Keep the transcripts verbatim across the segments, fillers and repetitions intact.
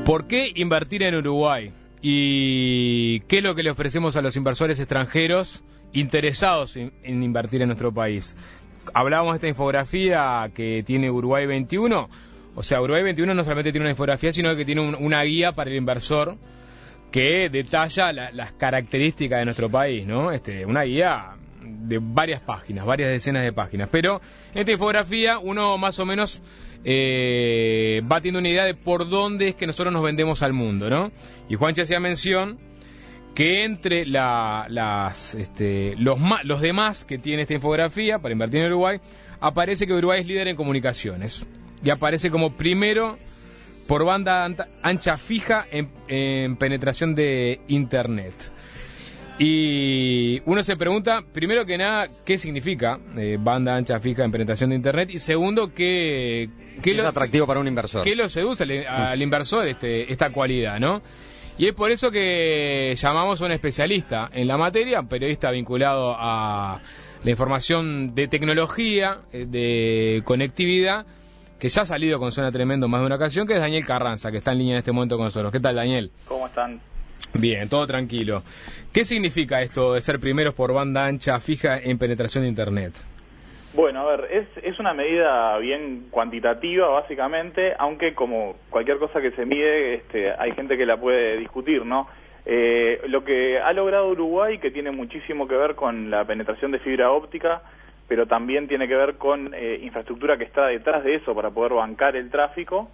¿Por qué invertir en Uruguay? ¿Y qué es lo que le ofrecemos a los inversores extranjeros interesados en, en invertir en nuestro país? Hablábamos de esta infografía que tiene Uruguay veintiuno. O sea, Uruguay veintiuno no solamente tiene una infografía, sino que tiene un, una guía para el inversor que detalla la, las características de nuestro país, ¿no? Este, una guía de varias páginas, varias decenas de páginas. Pero en esta infografía uno más o menos eh, va teniendo una idea de por dónde es que nosotros nos vendemos al mundo, ¿no? Y Juanchi hacía mención que entre la, las, este, los, los demás que tiene esta infografía para invertir en Uruguay, aparece que Uruguay es líder en comunicaciones. Y aparece como primero por banda ancha fija en, en penetración de Internet. Y uno se pregunta, primero que nada, ¿qué significa eh, banda ancha fija en penetración de Internet? Y segundo, ¿qué, qué es lo, atractivo para un inversor? ¿Qué lo seduce al, al inversor este, esta cualidad, ¿no? Y es por eso que llamamos a un especialista en la materia, un periodista vinculado a la información de tecnología, de conectividad, que ya ha salido con Suena Tremendo más de una ocasión, que es Daniel Carranza, que está en línea en este momento con nosotros. ¿Qué tal, Daniel? ¿Cómo están? Bien, todo tranquilo. ¿Qué significa esto de ser primeros por banda ancha fija en penetración de Internet? Bueno, a ver, es, es una medida bien cuantitativa, básicamente, aunque como cualquier cosa que se mide, este, hay gente que la puede discutir, ¿no? Eh, lo que ha logrado Uruguay, que tiene muchísimo que ver con la penetración de fibra óptica, pero también tiene que ver con eh, infraestructura que está detrás de eso para poder bancar el tráfico,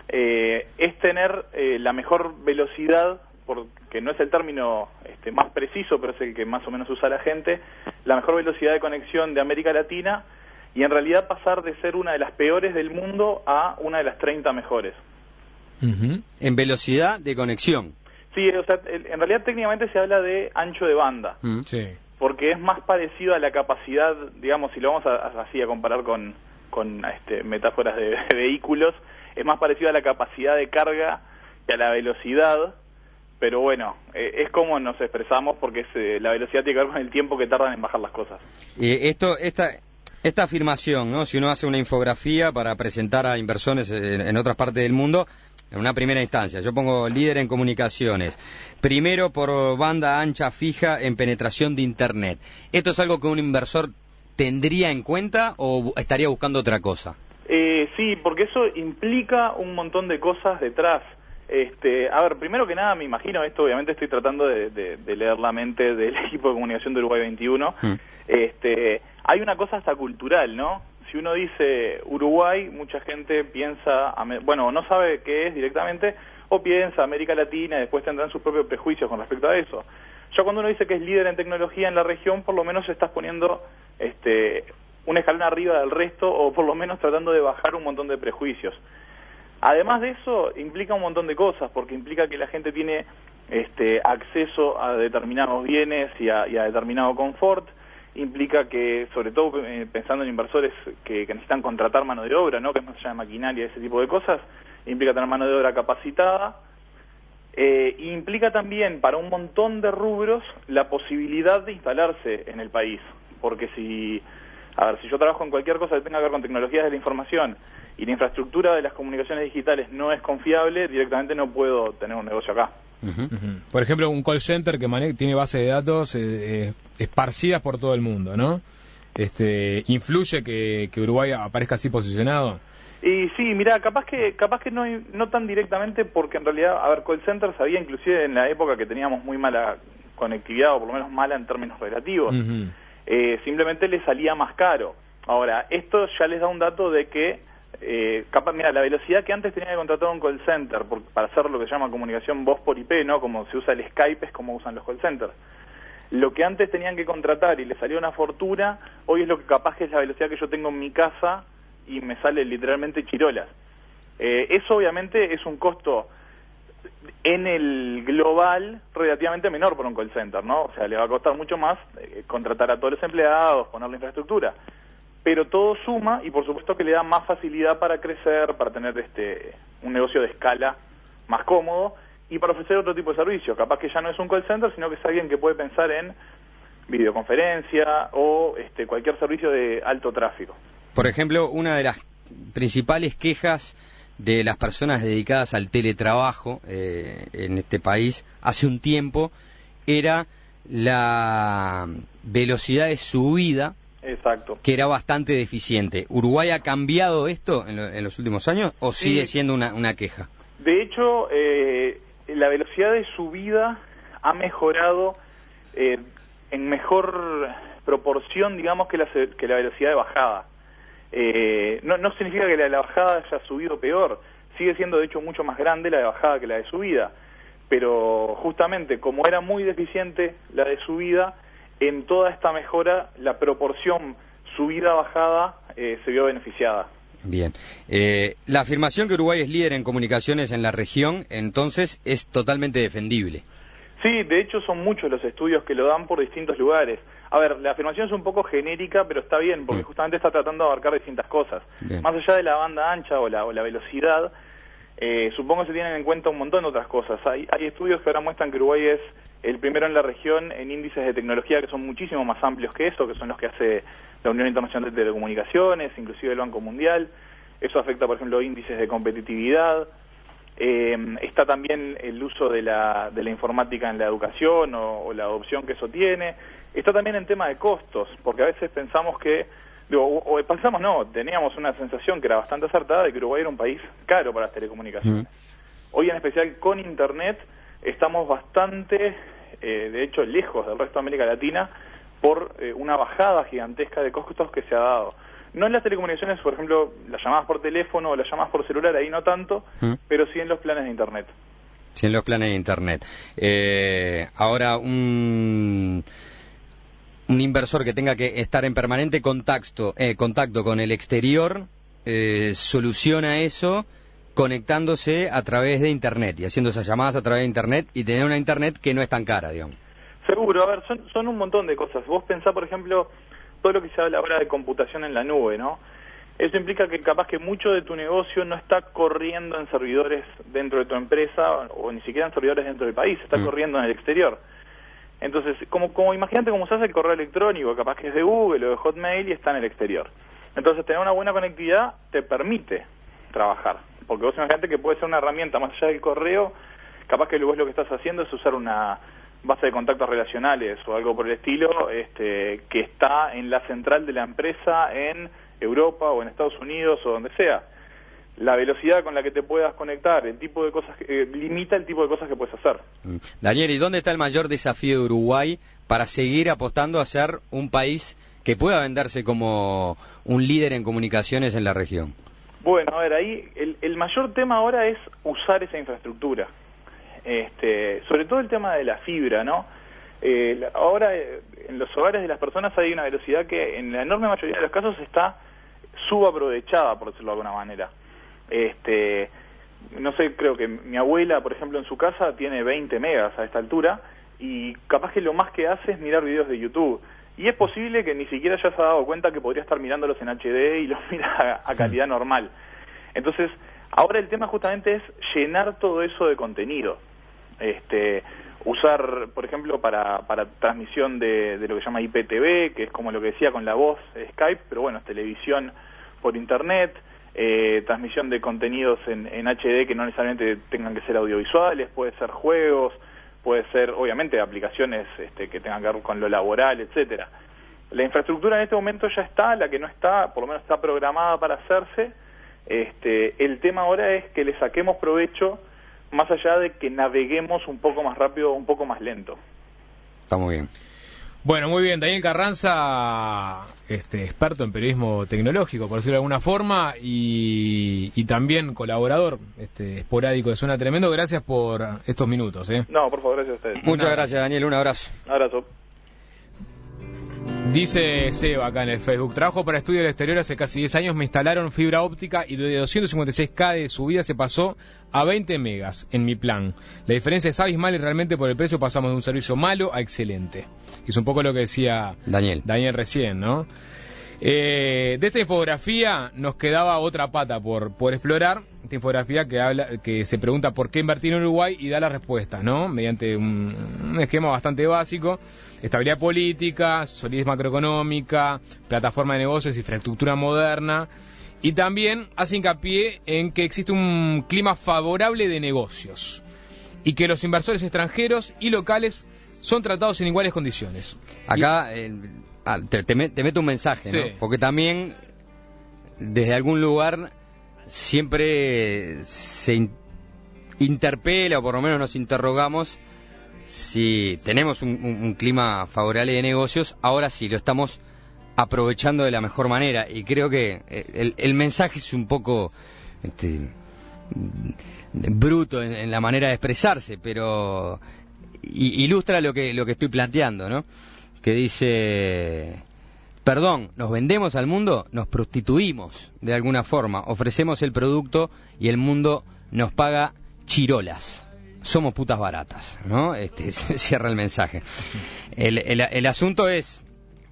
eh, es tener eh, la mejor velocidad, porque no es el término este, más preciso, pero es el que más o menos usa la gente, la mejor velocidad de conexión de América Latina, y en realidad pasar de ser una de las peores del mundo a una de las treinta mejores. Uh-huh. En velocidad de conexión. Sí, o sea, en realidad técnicamente se habla de ancho de banda. Uh-huh. Sí. Porque es más parecido a la capacidad, digamos, si lo vamos a, a, así a comparar con, con este, metáforas de, de vehículos, es más parecido a la capacidad de carga que a la velocidad, pero bueno, eh, es como nos expresamos porque es, eh, la velocidad tiene que ver con el tiempo que tardan en bajar las cosas. Eh, esto, esta, esta afirmación, ¿no? Si uno hace una infografía para presentar a inversores en, en otras partes del mundo, en una primera instancia, yo pongo líder en comunicaciones, primero por banda ancha fija en penetración de Internet. ¿Esto es algo que un inversor tendría en cuenta o estaría buscando otra cosa? Eh, sí, porque eso implica un montón de cosas detrás. Este, a ver, primero que nada, me imagino esto, obviamente estoy tratando de, de, de leer la mente del equipo de comunicación de Uruguay veintiuno. Hmm. Este, hay una cosa hasta cultural, ¿no? Si uno dice Uruguay, mucha gente piensa, bueno, no sabe qué es directamente, o piensa América Latina y después tendrán sus propios prejuicios con respecto a eso. Ya cuando uno dice que es líder en tecnología en la región, por lo menos estás poniendo este, un escalón arriba del resto, o por lo menos tratando de bajar un montón de prejuicios. Además de eso, implica un montón de cosas, porque implica que la gente tiene este, acceso a determinados bienes y a, y a determinado confort, implica que, sobre todo eh, pensando en inversores que, que necesitan contratar mano de obra, ¿no? Que es más allá de maquinaria y ese tipo de cosas, implica tener mano de obra capacitada, eh, e implica también para un montón de rubros la posibilidad de instalarse en el país, porque si, a ver, si yo trabajo en cualquier cosa que tenga que ver con tecnologías de la información y la infraestructura de las comunicaciones digitales no es confiable, directamente no puedo tener un negocio acá. Uh-huh. Uh-huh. Por ejemplo, un call center que mane- tiene base de datos eh, eh, esparcidas por todo el mundo, ¿no? Este, ¿influye que, que Uruguay aparezca así posicionado? Y sí, mira, capaz que capaz que no no tan directamente, porque en realidad, a ver, call centers había inclusive en la época que teníamos muy mala conectividad, o por lo menos mala en términos relativos. Uh-huh. Eh, simplemente les salía más caro. Ahora, esto ya les da un dato de que Eh, capaz, mira, la velocidad que antes tenía que contratar un call center por, para hacer lo que se llama comunicación voz por I P, ¿no? Como se usa el Skype, es como usan los call centers. Lo que antes tenían que contratar y le salió una fortuna, hoy es lo que capaz que es la velocidad que yo tengo en mi casa y me sale literalmente chirolas. Eh, eso obviamente es un costo en el global relativamente menor por un call center, ¿no? O sea, le va a costar mucho más eh, contratar a todos los empleados, poner la infraestructura. Pero todo suma y por supuesto que le da más facilidad para crecer, para tener este un negocio de escala más cómodo y para ofrecer otro tipo de servicio. Capaz que ya no es un call center, sino que es alguien que puede pensar en videoconferencia o este cualquier servicio de alto tráfico. Por ejemplo, una de las principales quejas de las personas dedicadas al teletrabajo eh, en este país hace un tiempo era la velocidad de subida. Exacto. Que era bastante deficiente. ¿Uruguay ha cambiado esto en, lo, en los últimos años o sí. sigue siendo una, una queja? De hecho, eh, la velocidad de subida ha mejorado eh, en mejor proporción, digamos, que la, que la velocidad de bajada. Eh, no, no significa que la de la bajada haya subido peor, sigue siendo de hecho mucho más grande la de bajada que la de subida, pero justamente como era muy deficiente la de subida, en toda esta mejora la proporción subida-bajada eh, se vio beneficiada. Bien. Eh, la afirmación que Uruguay es líder en comunicaciones en la región, entonces, es totalmente defendible. Sí, de hecho son muchos los estudios que lo dan por distintos lugares. A ver, la afirmación es un poco genérica, pero está bien, porque mm. justamente está tratando de abarcar distintas cosas. Bien. Más allá de la banda ancha o la, o la velocidad, eh, supongo que se tienen en cuenta un montón de otras cosas. Hay, hay estudios que ahora muestran que Uruguay es el primero en la región en índices de tecnología que son muchísimo más amplios que eso, que son los que hace la Unión Internacional de Telecomunicaciones, inclusive el Banco Mundial. Eso afecta, por ejemplo, índices de competitividad. Eh, está también el uso de la, de la informática en la educación o, o la adopción que eso tiene. Está también en tema de costos, porque a veces pensamos que, digo, o, o pensamos no, teníamos una sensación que era bastante acertada de que Uruguay era un país caro para las telecomunicaciones. Mm. Hoy en especial con Internet estamos bastante, eh, de hecho, lejos del resto de América Latina por eh, una bajada gigantesca de costos que se ha dado. No en las telecomunicaciones, por ejemplo, las llamadas por teléfono o las llamadas por celular, ahí no tanto, ¿Mm? pero sí en los planes de Internet. Sí, en los planes de Internet. Eh, ahora, un, un inversor que tenga que estar en permanente contacto, eh, contacto con el exterior, eh, soluciona eso conectándose a través de Internet y haciendo esas llamadas a través de Internet y tener una Internet que no es tan cara, digamos. Seguro, a ver, son, son un montón de cosas. Vos pensás, por ejemplo, todo lo que se habla ahora de computación en la nube, ¿no? Eso implica que capaz que mucho de tu negocio no está corriendo en servidores dentro de tu empresa o ni siquiera en servidores dentro del país, está mm. corriendo en el exterior. Entonces, como, como imagínate cómo usás el correo electrónico, capaz que es de Google o de Hotmail y está en el exterior. Entonces, tener una buena conectividad te permite trabajar, porque vos imagínate que puede ser una herramienta más allá del correo, capaz que vos lo que estás haciendo es usar una base de contactos relacionales o algo por el estilo, este, que está en la central de la empresa en Europa o en Estados Unidos o donde sea. La velocidad con la que te puedas conectar, el tipo de cosas, que, eh, limita el tipo de cosas que puedes hacer. Daniel, ¿y dónde está el mayor desafío de Uruguay para seguir apostando a ser un país que pueda venderse como un líder en comunicaciones en la región? Bueno, a ver, ahí el, el mayor tema ahora es usar esa infraestructura. Este, sobre todo el tema de la fibra, ¿no? Eh, ahora eh, en los hogares de las personas hay una velocidad que en la enorme mayoría de los casos está subaprovechada, por decirlo de alguna manera. Este, no sé, creo que mi abuela, por ejemplo, en su casa tiene veinte megas a esta altura y capaz que lo más que hace es mirar videos de YouTube. Y es posible que ni siquiera ya se ha dado cuenta que podría estar mirándolos en H D y los mira a, a calidad normal. Entonces, ahora el tema justamente es llenar todo eso de contenido. Este, usar, por ejemplo, para, para transmisión de, de lo que se llama I P T V, que es como lo que decía con la voz, Skype, pero bueno, es televisión por Internet, eh, transmisión de contenidos en, en H D que no necesariamente tengan que ser audiovisuales, puede ser juegos, puede ser, obviamente, aplicaciones este, que tengan que ver con lo laboral, etcétera. La infraestructura en este momento ya está, la que no está, por lo menos está programada para hacerse. Este, el tema ahora es que le saquemos provecho más allá de que naveguemos un poco más rápido o un poco más lento. Está muy bien. Bueno, muy bien. Daniel Carranza, este, experto en periodismo tecnológico, por decirlo de alguna forma, y, y también colaborador este, esporádico de Suena Tremendo. Gracias por estos minutos. ¿eh? No, por favor, gracias a ustedes. Muchas no. gracias, Daniel. Un abrazo. Un abrazo. Dice Seba acá en el Facebook: trabajo para estudio del exterior, hace casi diez años me instalaron fibra óptica y de doscientos cincuenta y seis K de subida se pasó a veinte megas en mi plan. La diferencia es abismal y realmente por el precio pasamos de un servicio malo a excelente. Es un poco lo que decía Daniel, Daniel recién, ¿no? Eh, de esta infografía nos quedaba otra pata por, por explorar. Esta infografía que habla, que se pregunta por qué invertir en Uruguay y da las respuestas, ¿no? Mediante un, un esquema bastante básico: estabilidad política, solidez macroeconómica, plataforma de negocios, infraestructura moderna Y también hace hincapié en que existe un clima favorable de negocios y que los inversores extranjeros y locales son tratados en iguales condiciones. Acá eh, te, te, te meto un mensaje, sí. ¿no? Porque también desde algún lugar siempre se in, interpela, o por lo menos nos interrogamos, si tenemos un, un, un clima favorable de negocios, ahora sí lo estamos aprovechando de la mejor manera. Y creo que el, el mensaje es un poco este, bruto en, en la manera de expresarse, pero y, ilustra lo que, lo que estoy planteando, ¿no? Que dice... Perdón, nos vendemos al mundo, nos prostituimos de alguna forma, ofrecemos el producto y el mundo nos paga chirolas. Somos putas baratas, ¿no? Este, se cierra el mensaje. El, el, el asunto es,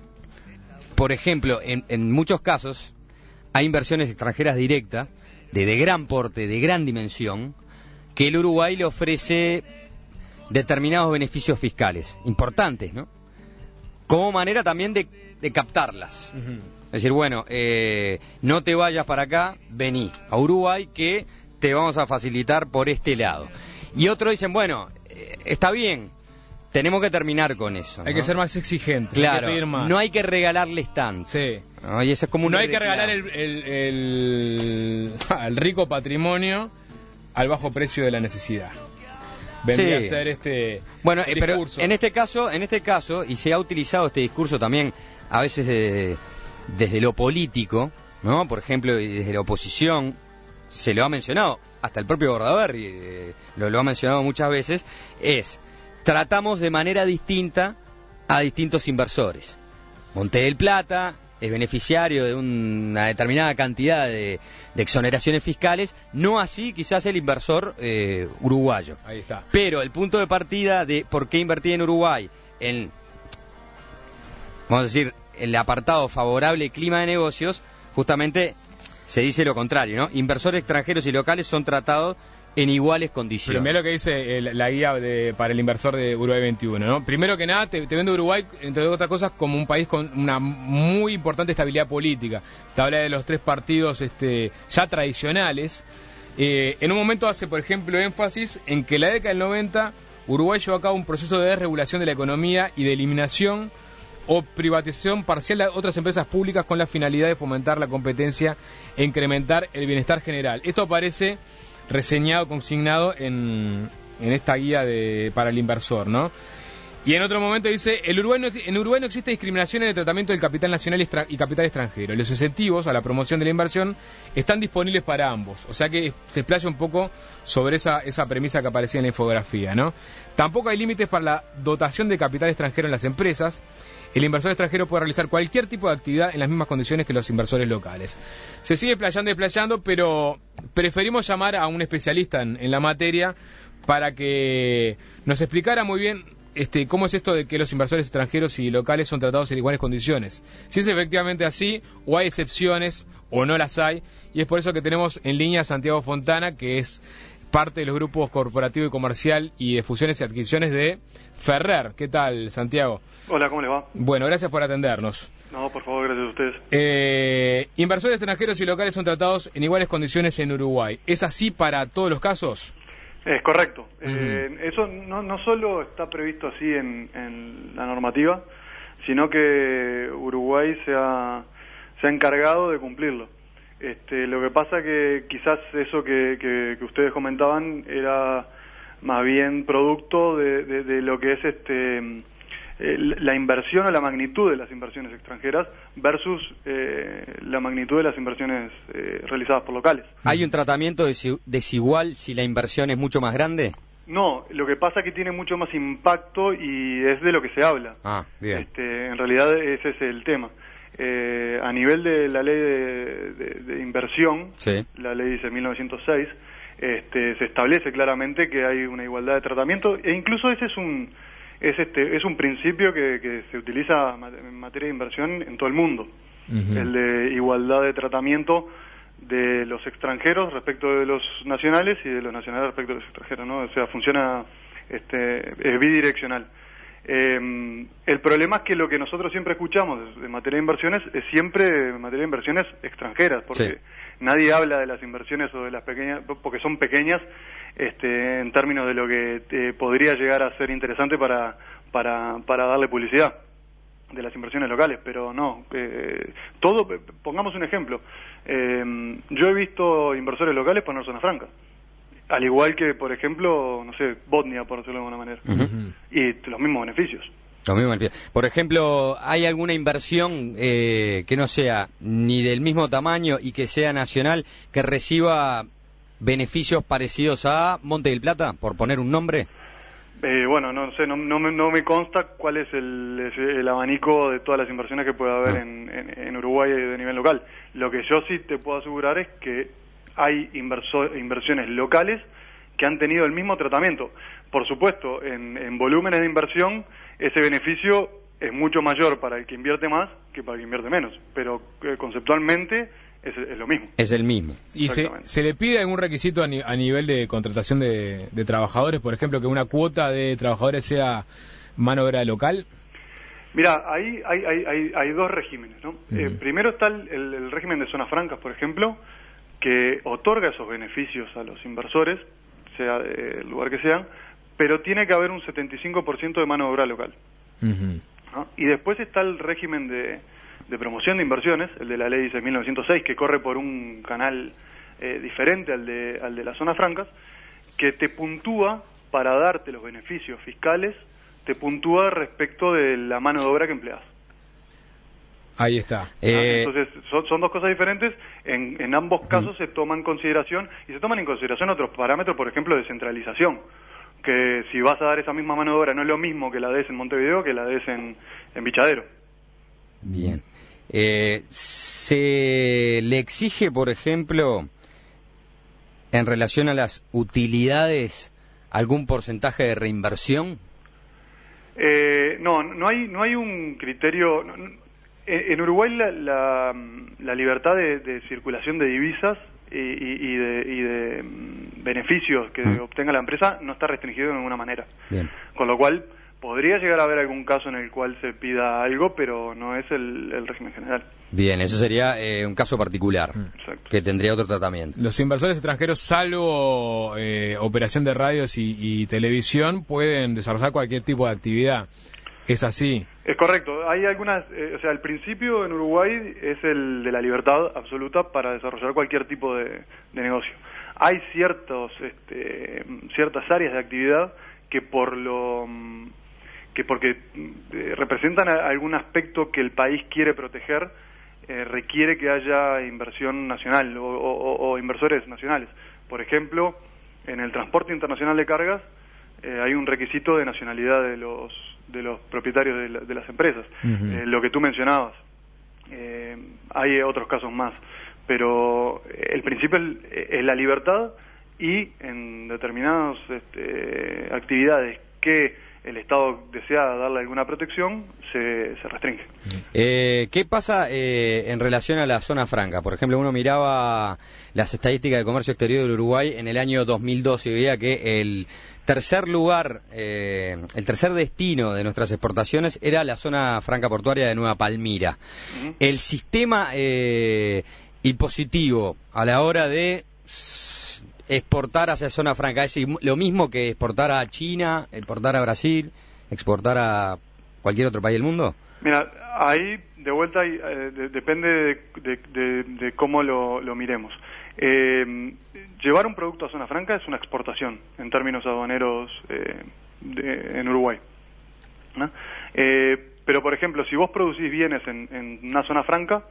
por ejemplo, en, en muchos casos hay inversiones extranjeras directas, de, de gran porte, de gran dimensión, que el Uruguay le ofrece determinados beneficios fiscales, importantes, ¿no? Como manera también de, de captarlas. Uh-huh. Es decir, bueno, eh, no te vayas para acá, vení a Uruguay que te vamos a facilitar por este lado. Y otros dicen, bueno, eh, está bien, tenemos que terminar con eso. Hay ¿no? que ser más exigentes, claro, hay que pedir más. No hay que regalarles tanto. Sí. ¿no? Y eso es como un no hay que reclamo. regalar el, el, el, el rico patrimonio al bajo precio de la necesidad. Vendría sí. a ser este bueno eh, pero discurso. en este caso en este caso y se ha utilizado este discurso también a veces de, desde lo político, ¿no? Por ejemplo, desde la oposición se lo ha mencionado, hasta el propio Bordaberry eh, lo, lo ha mencionado muchas veces, es tratamos de manera distinta a distintos inversores. Monte del Plata es beneficiario de una determinada cantidad de, de exoneraciones fiscales, no así quizás el inversor eh, uruguayo. Ahí está. Pero el punto de partida de por qué invertir en Uruguay, en, vamos a decir, el apartado favorable clima de negocios, justamente se dice lo contrario, ¿no? Inversores extranjeros y locales son tratados en iguales condiciones. Pero mira lo que dice el, la guía de, para el inversor de Uruguay veintiuno, ¿no? Primero que nada, te, te vende Uruguay, entre otras cosas, como un país con una muy importante estabilidad política. Te habla de los tres partidos este, ya tradicionales. Eh, en un momento hace, por ejemplo, énfasis en que en la década del noventa Uruguay llevó a cabo un proceso de desregulación de la economía y de eliminación o privatización parcial de otras empresas públicas con la finalidad de fomentar la competencia e incrementar el bienestar general. Esto aparece reseñado, consignado en, en esta guía de, para el inversor, ¿no? Y en otro momento dice, el Uruguay no, en Uruguay no existe discriminación en el tratamiento del capital nacional y, extra, y capital extranjero. Los incentivos a la promoción de la inversión están disponibles para ambos. O sea que se explaya un poco sobre esa, esa premisa que aparecía en la infografía, ¿no? Tampoco hay límites para la dotación de capital extranjero en las empresas. El inversor extranjero puede realizar cualquier tipo de actividad en las mismas condiciones que los inversores locales. Se sigue explayando y explayando, pero preferimos llamar a un especialista en, en la materia para que nos explicara muy bien este, cómo es esto de que los inversores extranjeros y locales son tratados en iguales condiciones. Si es efectivamente así, o hay excepciones, o no las hay, y es por eso que tenemos en línea a Santiago Fontana, que es parte de los grupos corporativo y comercial y de fusiones y adquisiciones de Ferrer. ¿Qué tal, Santiago? Hola, ¿cómo le va? Bueno, gracias por atendernos. No, por favor, gracias a ustedes. Eh, inversores extranjeros y locales son tratados en iguales condiciones en Uruguay. ¿Es así para todos los casos? Es correcto. Uh-huh. Eh, eso no, no solo está previsto así en, en la normativa, sino que Uruguay se ha, se ha encargado de cumplirlo. Este, lo que pasa que quizás eso que, que, que ustedes comentaban era más bien producto de, de, de lo que es este eh, la inversión o la magnitud de las inversiones extranjeras versus eh, la magnitud de las inversiones eh, realizadas por locales. ¿Hay un tratamiento desigual si la inversión es mucho más grande? No, lo que pasa es que tiene mucho más impacto y es de lo que se habla. Ah, bien. Este, en realidad ese es el tema. Eh, a nivel de la ley de, de, de inversión, sí. La ley dice mil novecientos seis, este, se establece claramente que hay una igualdad de tratamiento e incluso ese es un es este es un principio que, que se utiliza en materia de inversión en todo el mundo, uh-huh. El de igualdad de tratamiento de los extranjeros respecto de los nacionales y de los nacionales respecto de los extranjeros, ¿no? O sea, funciona, este, es bidireccional. Eh, el problema es que lo que nosotros siempre escuchamos en materia de inversiones es siempre en materia de inversiones extranjeras, porque sí. Nadie habla de las inversiones o de las pequeñas, porque son pequeñas este, en términos de lo que eh, podría llegar a ser interesante para, para, para darle publicidad de las inversiones locales, pero no, eh, todo, pongamos un ejemplo, eh, yo he visto inversores locales poner zona franca, al igual que, por ejemplo, no sé, Botnia, por decirlo de alguna manera, uh-huh. Y los mismos beneficios. Los mismos beneficios. Por ejemplo, ¿hay alguna inversión eh, que no sea ni del mismo tamaño y que sea nacional, que reciba beneficios parecidos a Monte del Plata, por poner un nombre? Eh, bueno, no sé, no, no, me, no me consta cuál es el, el abanico de todas las inversiones que puede haber no. en, en, en Uruguay de nivel local. Lo que yo sí te puedo asegurar es que hay inverso, inversiones locales que han tenido el mismo tratamiento. Por supuesto, en, en volúmenes de inversión, ese beneficio es mucho mayor para el que invierte más que para el que invierte menos, pero eh, conceptualmente es, es lo mismo. Es el mismo. ¿Y se, se le pide algún requisito a, ni, a nivel de contratación de, de trabajadores? Por ejemplo, que una cuota de trabajadores sea mano de obra local. Mira, ahí hay, hay, hay, hay dos regímenes, ¿no? Uh-huh. Eh, primero está el, el, el régimen de zonas francas, por ejemplo, que otorga esos beneficios a los inversores, sea del lugar que sean, pero tiene que haber un setenta y cinco por ciento de mano de obra local. Uh-huh. ¿No? Y después está el régimen de, de promoción de inversiones, el de la ley seis mil novecientos seis, que corre por un canal eh, diferente al de, al de las zonas francas, que te puntúa para darte los beneficios fiscales, te puntúa respecto de la mano de obra que empleas. Ahí está. Eh... Entonces, son, son dos cosas diferentes. En, en ambos casos se toma en consideración, y se toman en consideración otros parámetros, por ejemplo, de centralización. Que si vas a dar esa misma mano de obra, no es lo mismo que la des en Montevideo que la des en, en Bichadero. Bien. Eh, ¿Se le exige, por ejemplo, en relación a las utilidades, algún porcentaje de reinversión? Eh, no, no hay, no hay un criterio... No, en Uruguay la, la, la libertad de, de circulación de divisas y, y, y, de, y de beneficios que mm. obtenga la empresa no está restringido de ninguna manera. Bien. Con lo cual podría llegar a haber algún caso en el cual se pida algo, pero no es el, el régimen general. Bien, eso sería eh, un caso particular, mm. que tendría otro tratamiento. Los inversores extranjeros, salvo eh, operación de radios y, y televisión, pueden desarrollar cualquier tipo de actividad. ¿Es así? Es correcto. Hay algunas, eh, o sea, el principio en Uruguay es el de la libertad absoluta para desarrollar cualquier tipo de, de negocio. Hay ciertos, este, ciertas áreas de actividad que por lo, que porque eh, representan algún aspecto que el país quiere proteger, eh, requiere que haya inversión nacional o, o, o inversores nacionales. Por ejemplo, en el transporte internacional de cargas eh, hay un requisito de nacionalidad de los de los propietarios de, la, de las empresas. Uh-huh. Eh, lo que tú mencionabas. Eh, hay otros casos más, pero el principio es, es la libertad, y en determinadas este, actividades que el Estado desea darle alguna protección, se, se restringe. Eh, ¿Qué pasa eh, en relación a la zona franca? Por ejemplo, uno miraba las estadísticas de comercio exterior del Uruguay en el año dos mil doce y veía que el tercer lugar, eh, el tercer destino de nuestras exportaciones era la zona franca portuaria de Nueva Palmira. Uh-huh. El sistema eh, impositivo a la hora de exportar hacia zona franca, ¿es lo mismo que exportar a China, exportar a Brasil, exportar a cualquier otro país del mundo? Mira, ahí de vuelta eh, de, depende de, de, de, de cómo lo, lo miremos. Eh, llevar un producto a zona franca es una exportación en términos aduaneros eh, de, en Uruguay, ¿no? Eh, pero por ejemplo, si vos producís bienes en, en una zona franca,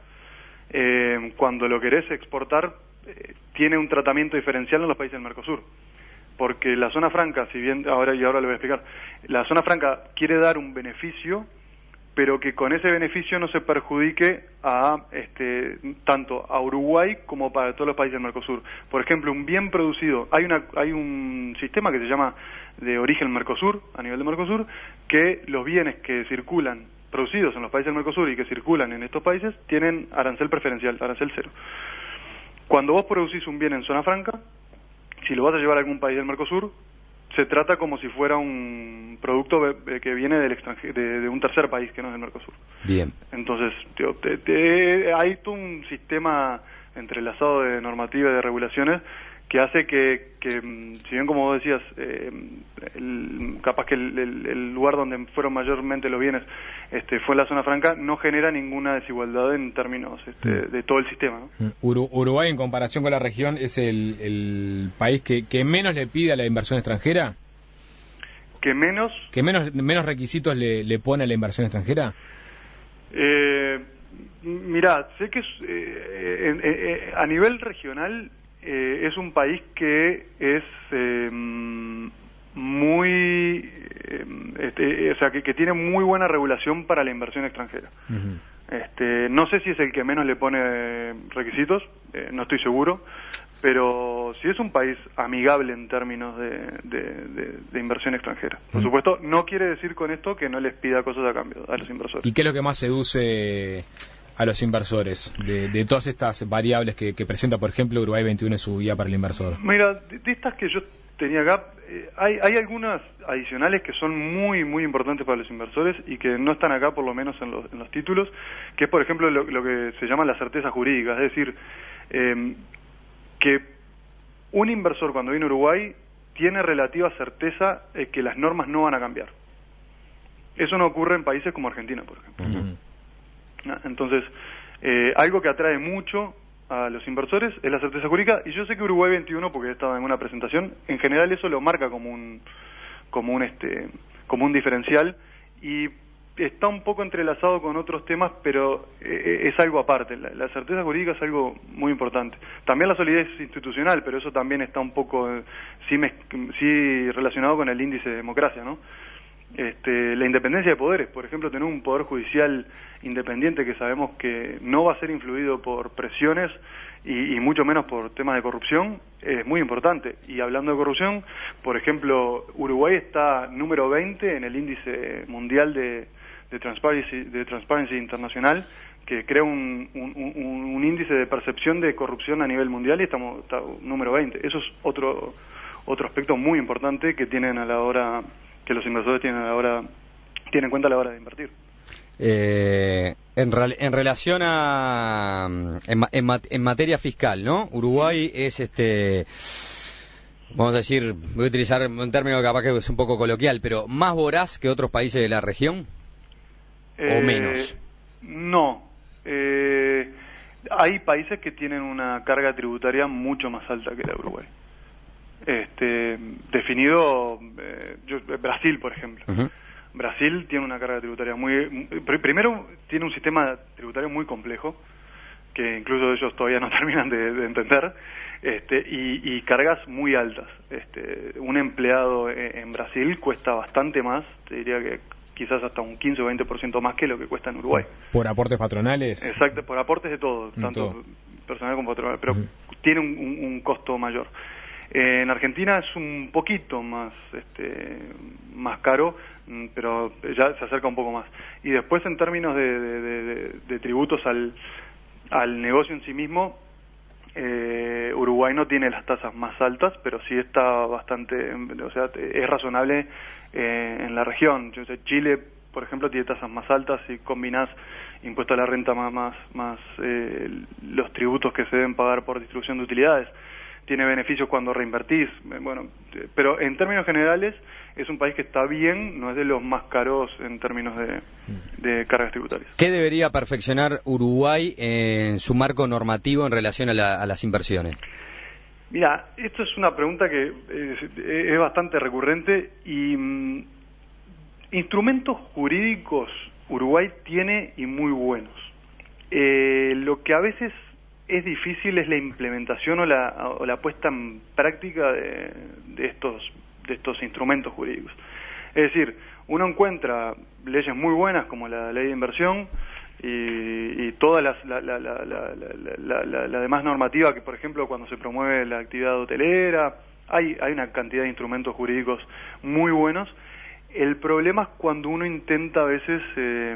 eh, cuando lo querés exportar, eh, tiene un tratamiento diferencial en los países del Mercosur, porque la zona franca, si bien ahora y ahora lo voy a explicar, la zona franca quiere dar un beneficio, pero que con ese beneficio no se perjudique a este, tanto a Uruguay como para todos los países del Mercosur. Por ejemplo, un bien producido, hay una hay un sistema que se llama de origen Mercosur, a nivel de Mercosur, que los bienes que circulan, producidos en los países del Mercosur y que circulan en estos países, tienen arancel preferencial, arancel cero. Cuando vos producís un bien en zona franca, si lo vas a llevar a algún país del Mercosur, se trata como si fuera un producto que viene del extranjero, de, de un tercer país que no es del Mercosur. Bien. Entonces, te, te, te, hay todo un sistema entrelazado de normativa y de regulaciones que hace que, que si bien como vos decías, eh, el, capaz que el, el, el lugar donde fueron mayormente los bienes este, fue la zona franca, no genera ninguna desigualdad en términos este, mm. de todo el sistema, ¿no? Uruguay, en comparación con la región, ¿es el, el país que, que menos le pide a la inversión extranjera? ¿Que menos? ¿Que menos, menos requisitos le, le pone a la inversión extranjera? Eh, mirá, sé que es, eh, eh, eh, a nivel regional eh, es un país que es eh, muy, eh, este, o sea, que, que tiene muy buena regulación para la inversión extranjera. Uh-huh. Este, no sé si es el que menos le pone requisitos, eh, no estoy seguro, pero sí es un país amigable en términos de, de, de, de inversión extranjera. Por uh-huh. supuesto, no quiere decir con esto que no les pida cosas a cambio a los inversores. ¿Y qué es lo que más seduce a los inversores de, de todas estas variables que, que presenta, por ejemplo, Uruguay veintiuno en su guía para el inversor? Mira, de, de estas que yo tenía acá, eh, hay, hay algunas adicionales que son muy, muy importantes para los inversores y que no están acá, por lo menos en los, en los títulos, que es, por ejemplo, lo, lo que se llama la certeza jurídica, es decir, eh, que un inversor cuando viene a Uruguay tiene relativa certeza de que las normas no van a cambiar. Eso no ocurre en países como Argentina, por ejemplo. Uh-huh. Entonces, eh, algo que atrae mucho a los inversores es la certeza jurídica, y yo sé que Uruguay veintiuno, porque he estado en una presentación, en general eso lo marca como un como un este como un diferencial, y está un poco entrelazado con otros temas, pero eh, es algo aparte. La, la certeza jurídica es algo muy importante. También la solidez institucional, pero eso también está un poco eh, sí, me, sí relacionado con el índice de democracia, ¿no? Este, la independencia de poderes, por ejemplo, tener un poder judicial independiente que sabemos que no va a ser influido por presiones y, y mucho menos por temas de corrupción, es muy importante. Y hablando de corrupción, por ejemplo, Uruguay está número veinte en el índice mundial de, de Transparency, de Transparency Internacional, que crea un, un, un, un índice de percepción de corrupción a nivel mundial, y estamos está, número veinte. Eso es otro otro aspecto muy importante que tienen a la hora que los inversores tienen a la hora tienen en cuenta a la hora de invertir. Eh, en, re, en relación a en, en, en materia fiscal, ¿no? Uruguay es este vamos a decir, voy a utilizar un término capaz que es un poco coloquial, pero más voraz que otros países de la región eh, o menos. No, eh, hay países que tienen una carga tributaria mucho más alta que la de Uruguay. Este, definido, eh, yo, Brasil, por ejemplo. Uh-huh. Brasil tiene una carga tributaria muy, muy... Primero, tiene un sistema tributario muy complejo, que incluso ellos todavía no terminan de, de entender, este, y, y cargas muy altas. Este, un empleado en, en Brasil cuesta bastante más, te diría que quizás hasta un quince o veinte por ciento más que lo que cuesta en Uruguay. ¿Por aportes patronales? Exacto, por aportes de todo, de tanto todo. personal como patronal, pero uh-huh. tiene un, un, un costo mayor. Eh, en Argentina es un poquito más este, más caro, pero ya se acerca un poco más. Y después, en términos de, de, de, de tributos al, al negocio en sí mismo, eh, Uruguay no tiene las tasas más altas, pero sí está bastante, o sea, es razonable eh, en la región. Yo sé, Chile, por ejemplo, tiene tasas más altas. Si combinás impuesto a la renta más, más, más eh, los tributos que se deben pagar por distribución de utilidades, tiene beneficios cuando reinvertís, bueno, pero en términos generales es un país que está bien, no es de los más caros en términos de, de cargas tributarias. ¿Qué debería perfeccionar Uruguay en su marco normativo en relación a, la, a las inversiones? Mira, esto es una pregunta que es, es bastante recurrente y um, instrumentos jurídicos Uruguay tiene y muy buenos. Eh, lo que a veces es difícil es la implementación o la, o la puesta en práctica de, de estos de estos instrumentos jurídicos. Es decir, uno encuentra leyes muy buenas como la ley de inversión y, y toda las, la, la, la, la, la, la, la demás normativa que, por ejemplo, cuando se promueve la actividad hotelera, hay, hay una cantidad de instrumentos jurídicos muy buenos. El problema es cuando uno intenta a veces eh,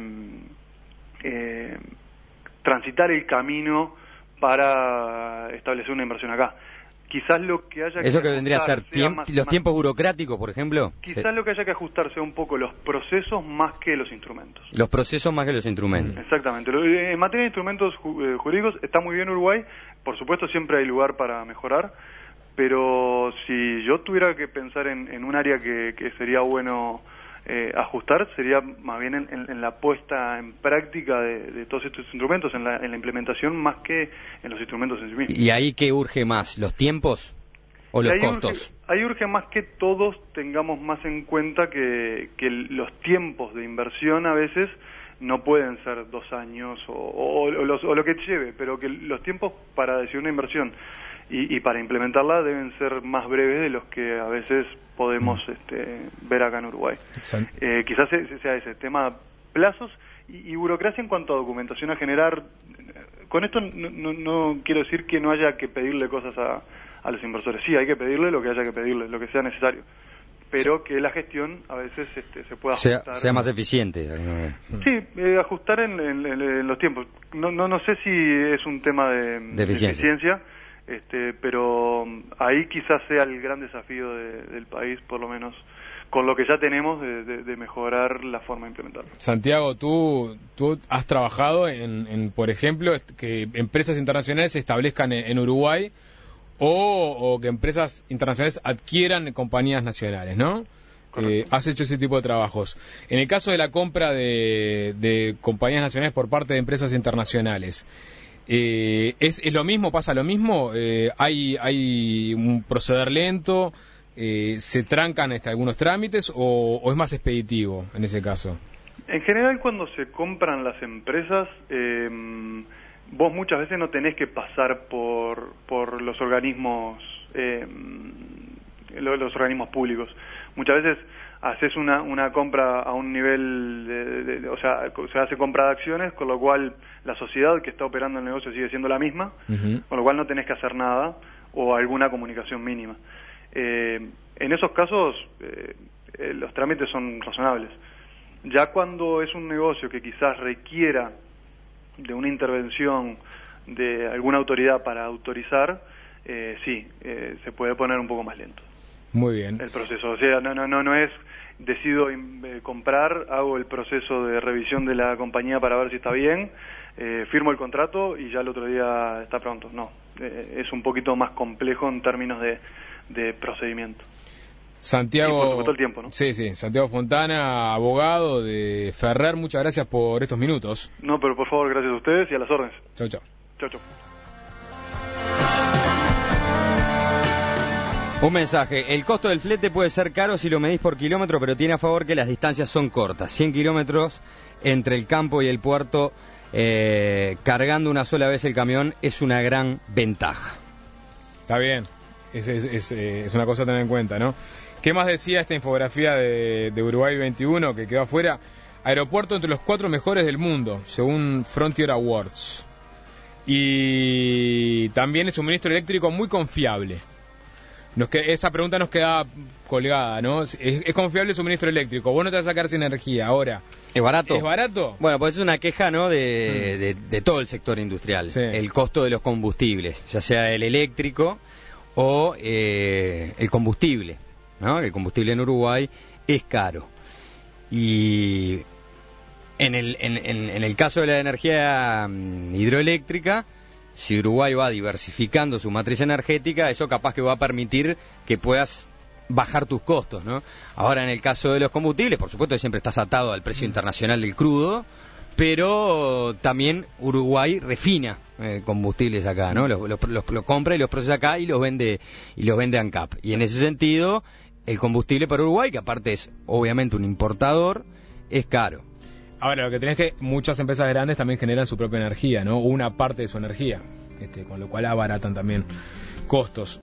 eh, transitar el camino para establecer una inversión acá. quizás lo que haya que ¿Eso que vendría a ser tiemp más, los más, tiempos burocráticos, por ejemplo? Quizás sí. lo que haya que ajustar sea un poco los procesos más que los instrumentos. Los procesos más que los instrumentos. Exactamente. En materia de instrumentos jurídicos está muy bien Uruguay, por supuesto siempre hay lugar para mejorar, pero si yo tuviera que pensar en, en un área que, que sería bueno eh, ajustar, sería más bien en, en, en la puesta en práctica de, de todos estos instrumentos, en la, en la implementación más que en los instrumentos en sí mismos. ¿Y ahí qué urge más? ¿Los tiempos o los ahí costos? Urge, ahí urge más que todos tengamos más en cuenta que, que los tiempos de inversión a veces no pueden ser dos años o, o, o, los, o lo que lleve, pero que los tiempos para decidir una inversión y, y para implementarla deben ser más breves de los que a veces podemos este, ver acá en Uruguay. Eh, quizás sea ese tema, plazos y, y burocracia en cuanto a documentación a generar. Con esto no, no, no quiero decir que no haya que pedirle cosas a, a los inversores. Sí, hay que pedirle lo que haya que pedirle, lo que sea necesario. Pero que la gestión a veces este, se pueda ajustar. Sea, sea más eficiente. Sí, eh, ajustar en, en, en los tiempos. No, no, no sé si es un tema de, de eficiencia. De eficiencia este, pero ahí quizás sea el gran desafío de, del país, por lo menos con lo que ya tenemos, de, de, de mejorar la forma de implementarlo. Santiago, tú, tú has trabajado en, en, por ejemplo, que empresas internacionales se establezcan en, en Uruguay o, o que empresas internacionales adquieran compañías nacionales, ¿no? Eh, has hecho ese tipo de trabajos. En el caso de la compra de, de compañías nacionales por parte de empresas internacionales, eh, ¿es, ¿es lo mismo? ¿Pasa lo mismo? Eh, ¿hay, ¿Hay un proceder lento? Eh, ¿Se trancan este, algunos trámites o, o es más expeditivo en ese caso? En general, cuando se compran las empresas, eh, vos muchas veces no tenés que pasar por, por los organismos eh, los, los organismos públicos. Muchas veces haces una, una compra a un nivel, de, de, de, o sea, se hace compra de acciones, con lo cual la sociedad que está operando el negocio sigue siendo la misma, uh-huh. Con lo cual no tenés que hacer nada o alguna comunicación mínima. Eh, en esos casos eh, eh, los trámites son razonables. Ya cuando es un negocio que quizás requiera de una intervención de alguna autoridad para autorizar, eh, sí, eh, se puede poner un poco más lento. Muy bien. El proceso, o sea, no, no, no, no es decido eh, comprar, hago el proceso de revisión de la compañía para ver si está bien, eh, firmo el contrato y ya el otro día está pronto. No, eh, es un poquito más complejo en términos de, de procedimiento. Santiago, y por supuesto el tiempo, ¿no? Sí, sí, Santiago Fontana, abogado de Ferrer, muchas gracias por estos minutos. No, pero por favor, gracias a ustedes y a las órdenes. Chau, chau. Chau, chau. Un mensaje, el costo del flete puede ser caro si lo medís por kilómetro, pero tiene a favor que las distancias son cortas. cien kilómetros entre el campo y el puerto, eh, cargando una sola vez el camión, es una gran ventaja. Está bien, es, es, es, es una cosa a tener en cuenta, ¿no? ¿Qué más decía esta infografía de, de Uruguay veintiuno que quedó afuera? Aeropuerto entre los cuatro mejores del mundo, según Frontier Awards. Y también el suministro eléctrico muy confiable. Nos que, esa pregunta nos queda colgada, ¿no? ¿Es, ¿Es confiable el suministro eléctrico? Vos no te vas a sacar sin energía ahora. ¿Es barato? ¿Es barato? Bueno, pues es una queja, ¿no? De, mm. de, de todo el sector industrial. Sí. El costo de los combustibles, ya sea el eléctrico o eh, el combustible, ¿no? El combustible en Uruguay es caro. Y en el, en, en, en el caso de la energía um, hidroeléctrica, si Uruguay va diversificando su matriz energética, eso capaz que va a permitir que puedas bajar tus costos, ¿no? Ahora, en el caso de los combustibles, por supuesto que siempre estás atado al precio internacional del crudo, pero también Uruguay refina eh, combustibles acá, ¿no? Los, los, los, los compra y los procesa acá y los vende y los vende a ANCAP. Y en ese sentido, el combustible para Uruguay, que aparte es obviamente un importador, es caro. Ahora, lo que tenés que muchas empresas grandes también generan su propia energía, ¿no? Una parte de su energía, este, con lo cual abaratan también costos.